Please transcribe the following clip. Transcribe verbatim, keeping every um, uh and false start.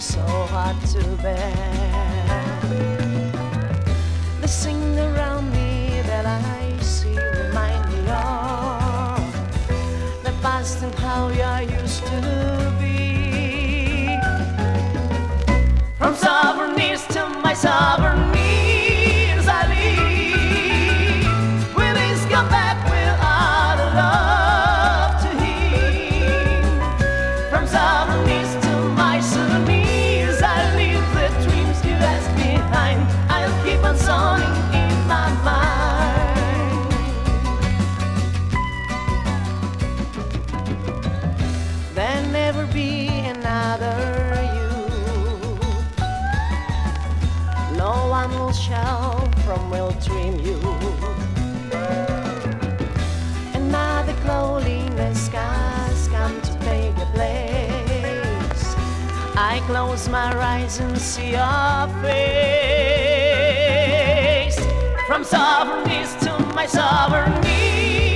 so hard to bear. The things around me that I see remind me of the past and how I used to be. From southern east to my southern ears I leave. Will this come back without a love to heal? From southern east to my southern ears I leave the dreams you left behind. I'll keep on singing in my mind. There'll never be another you. No one will shout from will dream you. Another loneliness has come to take a place. I close my eyes and see your face. From southern east to my southern east